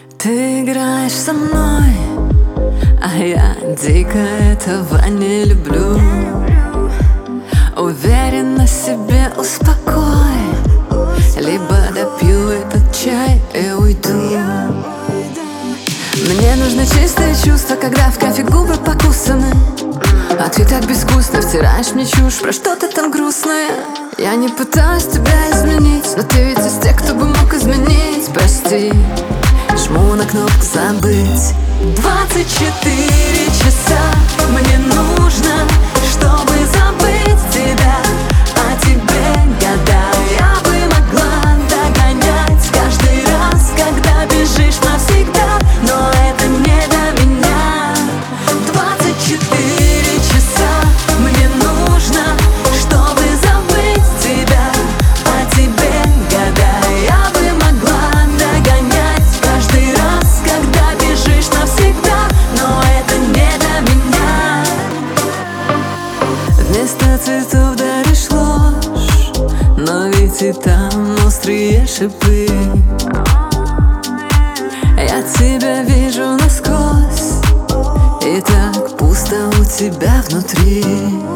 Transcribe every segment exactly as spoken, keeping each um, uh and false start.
Ты играешь со мной, а я дико этого не люблю. Уверена в себе, успокой, либо допью этот чай и уйду. Мне нужно чистое чувство, когда в кафе губы покусаны, а ты так безвкусно втираешь мне чушь про что-то там грустное. Я не пытаюсь тебя изменить, но ты ведь из тех, кто бы мог изменить. Прости, жму на кнопку забыть. Двадцать четыре часа мне нужно, чтобы забыть тебя, а тебе года. Я бы могла догонять каждый раз, когда бежишь навсегда, но это не до меня. Двадцать четыре часа мне нужно, чтобы забыть тебя, а тебе года. Я бы могла догонять каждый раз, когда бежишь навсегда, но это не до меня. Вместо цветов даришь ложь, но ведь и там острые шипы. Я тебя вижу насквозь, и так пусто у тебя внутри.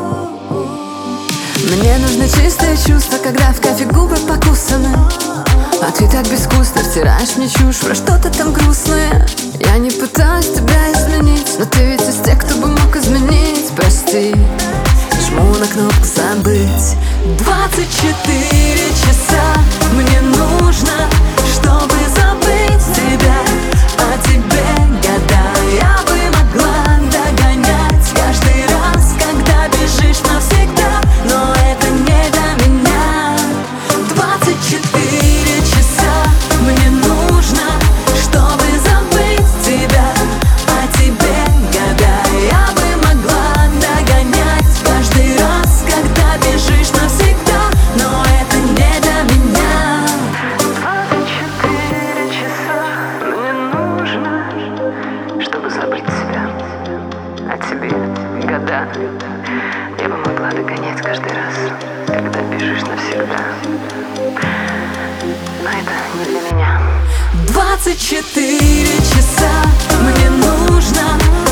Мне нужно чистое чувство, когда в кафе губы покусаны, а ты так безвкусно втираешь мне чушь про что-то там грустное. Я не пытаюсь тебя изменить, но ты ведь из тех, кто бы мог изменить. Прости, жму на кнопку забыть. Двадцать четыре часа мне нужно, чтобы забыть тебя, а тебе года. Я бы могла догонять каждый раз, когда бежишь навсегда, но это не до меня. Двадцать четыре часа мне нужно, чтобы забыть тебя, а тебе года. Я бы могла догонять каждый раз, когда бежишь навсегда, но это не до меня. Двадцать четыре часа мне нужно, чтобы забыть тебя, а тебе года. Я бы могла догонять каждый раз, когда бежишь навсегда, но это не для меня. Двадцать четыре часа мне нужно,